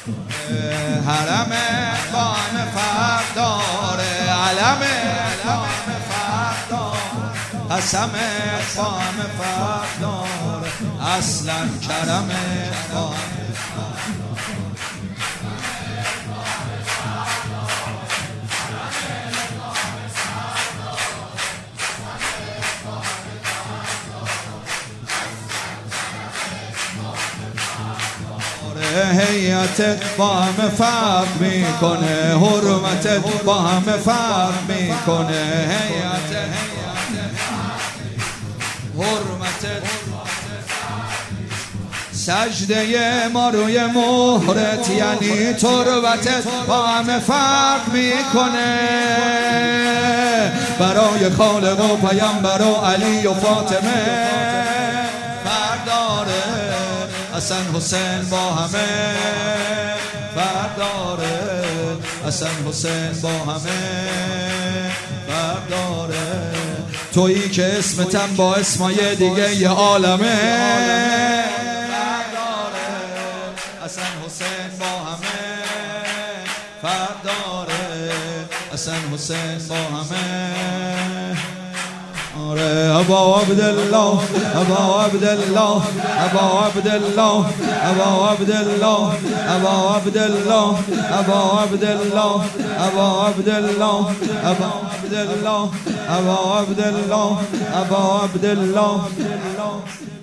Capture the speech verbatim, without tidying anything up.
حرم بام فرق داره، علم بام فرق داره، قسم بام فرق داره، اصلا کرم بام هیئت با همه فرق میکنه، حرمت با همه فرق میکنه، هیئت حرمت سجده ما روی مهرت یعنی تربتت با همه فرق میکنه، برای خالق و پیامبر و علی و فاطمه فرق داره، حسن حسین با همه فرق داره، حسن حسین با همه فرق داره، تویی که اسمتم با اسمای دیگه یه عالمه فرق داره، حسن حسین با همه فرق داره، حسن حسین با همه. ابا عبدالله ابا عبدالله ابا عبدالله ابا عبدالله ابا عبدالله ابا عبدالله ابا عبدالله ابا عبدالله ابا عبدالله ابا عبدالله